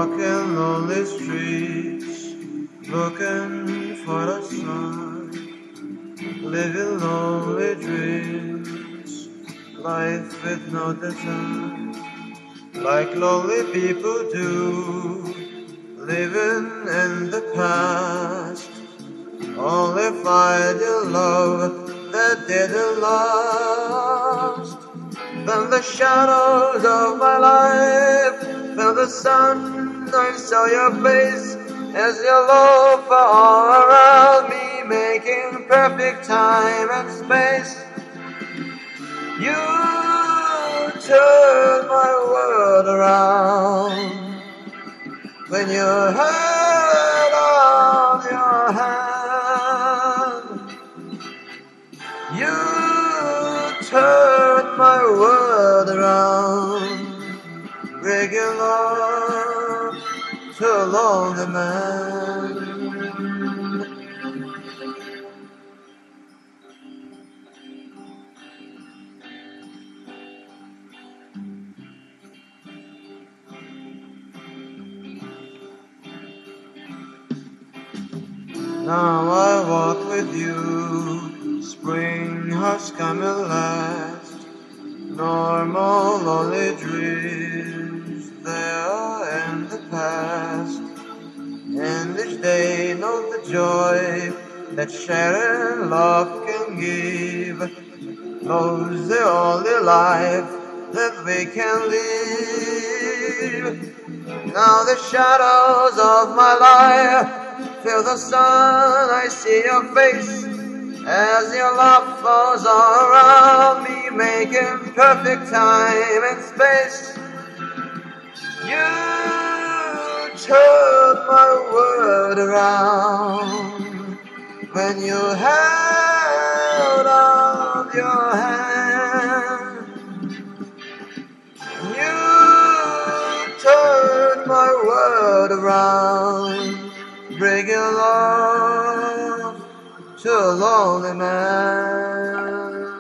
walking lonely streets, looking for the sun, living lonely dreams, life with no design, like lonely people do, living in the past, only finding love that didn't last. From the shadows of my life, from the sun, I saw your face as your love for all around me, making perfect time and space. You turned my world around when you held out your hand. You turned my world around, breaking love to a lonely man. Now I walk with you, spring has come at last. Normal lonely dreams, they are in the past. And each day knows the joy that sharing love can give, knows the only life that we can live. Now the shadows of my life feel the sun, I see your face as your love falls all around me, making perfect time and space. You turned my world around when you held out your hand. You turned my world around, breaking love to a lonely man.